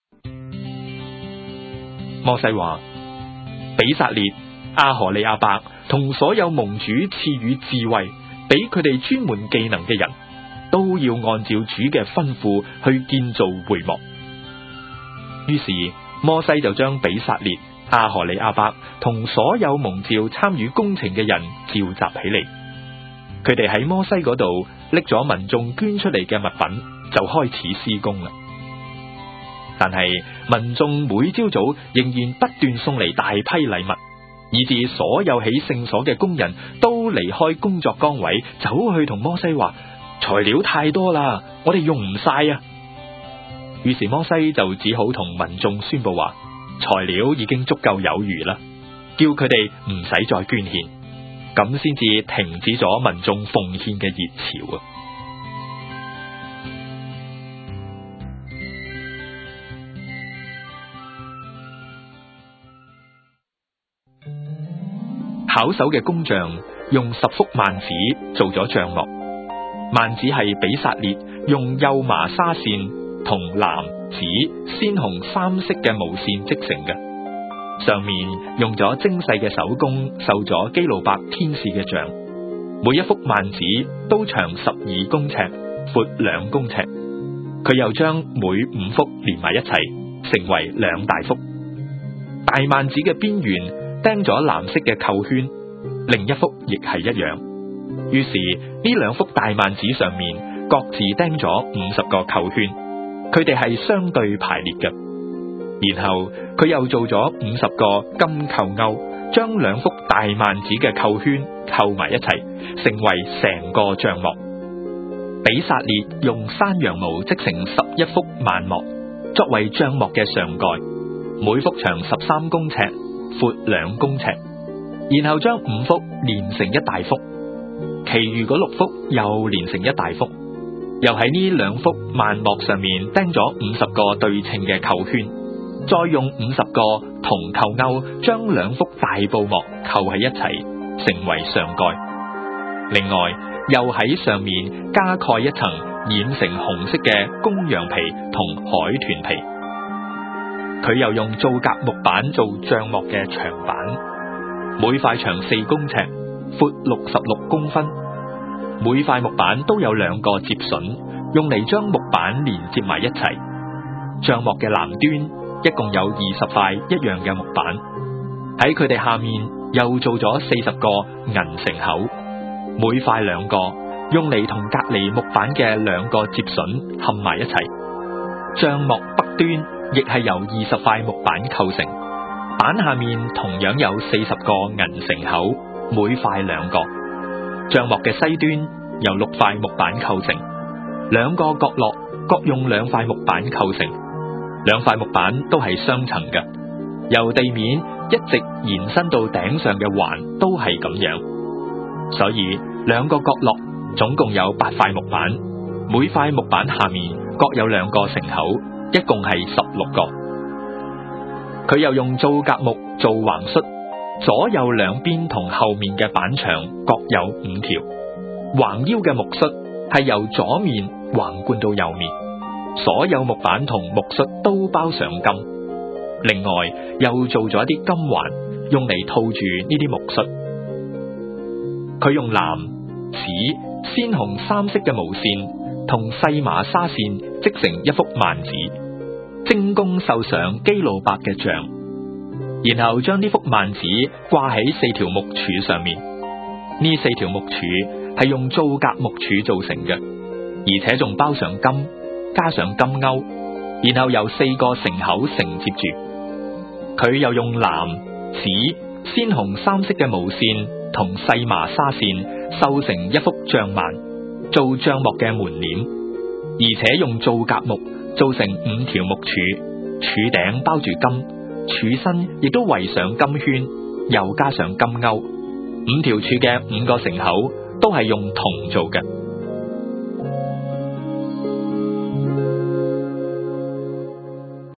摩西話：比撒列、阿荷利亞伯同所有蒙主賜予智慧，俾佢哋專門技能嘅人，都要按照主嘅吩咐去建造會幕。於是摩西就將比撒列、阿荷利亞伯同所有蒙召參與工程嘅人召集起嚟。佢哋喺摩西嗰度拎咗民眾捐出嚟嘅物品，就開始施工啦。但係民眾每朝早仍然不斷送嚟大批禮物，以致所有起聖所嘅工人都離開工作崗位，走去同摩西話：材料太多啦，我哋用唔晒啊！於是摩西就只好同民眾宣布話：材料已經足夠有餘啦，叫佢哋唔使再捐獻，咁先至停止咗民眾奉獻嘅熱潮啊！巧手嘅工匠用10幅幔子做咗帳幕，幔子係比撒列用幼麻紗線同藍、紫、鮮紅3色嘅毛線織成嘅，上面用咗精細嘅手工繡咗基路伯天使嘅像，每一幅幔子都長12公尺，闊2公尺。佢又將每5幅連埋一齊，成為2大幅。大幔子嘅邊緣釘咗藍色嘅扣圈，另一幅亦係一樣。於是呢2幅大幔子上面各自釘咗50個扣圈，佢哋係相對排列嘅。然後佢又做咗50個金扣鈎，將2幅大幔子嘅扣圈扣埋一齊，成為成個帳幕。比撒列用山羊毛織成11幅幔幕，作為帳幕嘅上蓋，每幅長13公尺，闊2公尺。然後將5幅連成一大幅，其餘嗰6幅又連成一大幅，又喺呢2幅幔幕上面釘咗50個對稱嘅扣圈，再用50個銅扣鈎將2幅大布幕扣喺一齊，成為上蓋。另外又喺上面加蓋一層染成紅色嘅公羊皮同海豚皮。佢又用皂莢木板做帳幕嘅長板，每塊長4公尺，闊66公分。每塊木板都有2個接榫，用嚟將木板連接埋一齊。帳幕嘅南端一共有20塊一樣嘅木板，喺佢哋下面又做咗40個銀繩口，每塊2個，用嚟同隔離木板嘅2個接榫嵌埋一齊。帳幕北端亦係由20塊木板構成，板下面同樣有40個銀繩口，每塊2個。帳幕嘅西端由6塊木板構成，2個角落各用2塊木板構成，2塊木板都係雙層嘅，由地面一直延伸到頂上嘅環都係咁樣，所以2個角落總共有8塊木板，每塊木板下面各有2個繩口，一共係16個。佢又用皂莢木做橫楦，左右2邊同後面嘅板牆各有5條，橫腰嘅木楦係由左面橫貫到右面，所有木板同木楦都包上金。另外又做咗一啲金環，用嚟套住呢啲木楦。佢用藍、紫、鮮紅3色嘅毛線同細麻紗線織成一幅幔子，精工繡上基路伯嘅像，然後將呢幅幔子掛喺4條木柱上面。呢4條木柱係用皂莢木柱做成嘅，而且仲包上金，加上金鈎，然後由4個繩口承接住。佢又用藍、紫、鮮紅3色嘅毛線同細麻紗線繡成一幅帳幔，做帳幕嘅門簾，而且用皂莢木做成5條木柱，柱頂包住金，柱身亦都圍上金圈，又加上金鈎。5條柱嘅5個繩口都係用銅做嘅。